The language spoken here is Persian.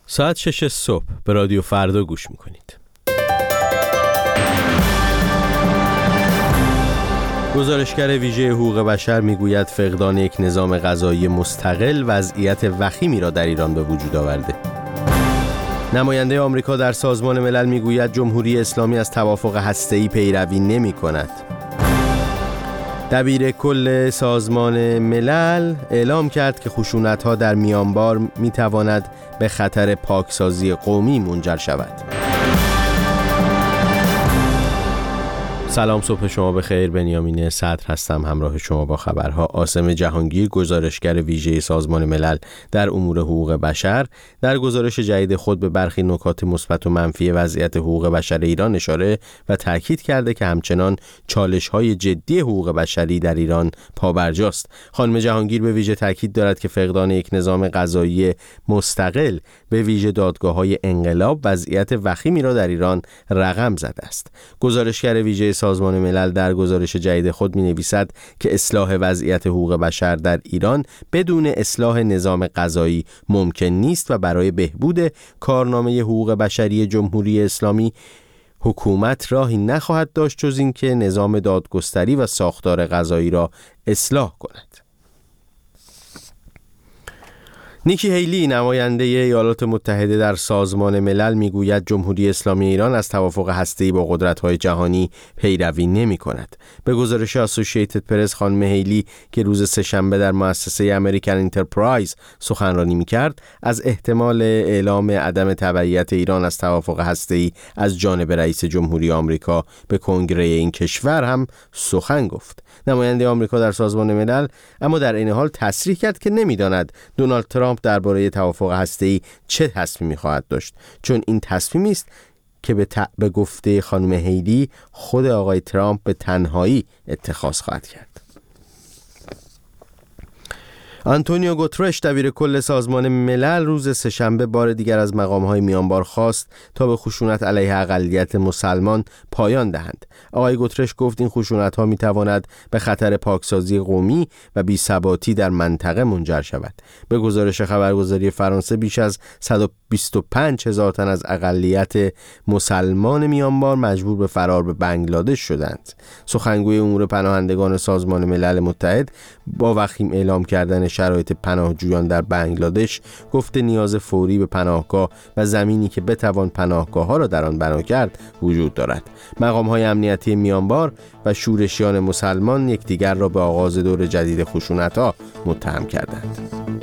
ساعت 6 صبح به رادیو فردا گوش میکنید. گزارشگر ویژه حقوق بشر میگوید فقدان یک نظام قضایی مستقل وضعیت وخیمی را در ایران به وجود آورده. نماینده آمریکا در سازمان ملل میگوید جمهوری اسلامی از توافق هسته‌ای پیروی نمی‌کند. دبیر کل سازمان ملل اعلام کرد که خشونت‌ها در میانمار می‌تواند به خطر پاکسازی قومی منجر شود. سلام، صبح شما بخیر. بنیامین صدر هستم، همراه شما با خبرها. عاصم جهانگیر، گزارشگر ویژه سازمان ملل در امور حقوق بشر، در گزارش جدید خود به برخی نکات مثبت و منفی وضعیت حقوق بشر ایران اشاره و تاکید کرده که همچنان چالش‌های جدی حقوق بشری در ایران پابرجاست. خانم جهانگیر به ویژه تاکید دارد که فقدان یک نظام قضایی مستقل، به ویژه دادگاه‌های انقلاب، وضعیت وخیمی را در ایران رقم زده است. گزارشگر ویژه سازمان ملل در گزارش جدید خود می‌نویسد که اصلاح وضعیت حقوق بشر در ایران بدون اصلاح نظام قضایی ممکن نیست و برای بهبود کارنامه حقوق بشری جمهوری اسلامی حکومت راهی نخواهد داشت جز این که نظام دادگستری و ساختار قضایی را اصلاح کند. نیکی هیلی، نماینده ایالات متحده در سازمان ملل، میگوید جمهوری اسلامی ایران از توافق هسته‌ای با قدرت‌های جهانی پیروی نمی‌کند. به گزارش اسوسییتد پرس، خانم هیلی که روز سه‌شنبه در مؤسسه امریکن انترپرایز سخنرانی می‌کرد، از احتمال اعلام عدم تبعیت ایران از توافق هسته‌ای از جانب رئیس جمهوری آمریکا به کنگره این کشور هم سخن گفت. نماینده آمریکا در سازمان ملل اما در این حال تصریح کرد که نمی‌داند دونالد ترامپ درباره توافق هسته‌ای چه تصمیمی خواهد داشت، چون این تصمیمی است که به گفته خانم هیلی خود آقای ترامپ به تنهایی اتخاذ خواهد کرد. آنتونیو گوترش، دبیر کل سازمان ملل، روز سه‌شنبه بار دیگر از مقام‌های میانمار خواست تا به خشونت علیه اقلیت مسلمان پایان دهند. آقای گوترش گفت این خشونت‌ها می‌تواند به خطر پاکسازی قومی و بی‌ثباتی در منطقه منجر شود. به گزارش خبرگزاری فرانسه بیش از 125,000 تن از اقلیت مسلمان میانمار مجبور به فرار به بنگلادش شدند. سخنگوی امور پناهندگان سازمان ملل متحد با وخیم اعلام کردن شرایط پناهجویان در بنگلادش گفته نیاز فوری به پناهگاه و زمینی که بتوان پناهگاه‌ها را در آن بنا کرد وجود دارد. مقام‌های امنیتی میانمار و شورشیان مسلمان یکدیگر را به آغاز دور جدید خشونت‌ها متهم کردند.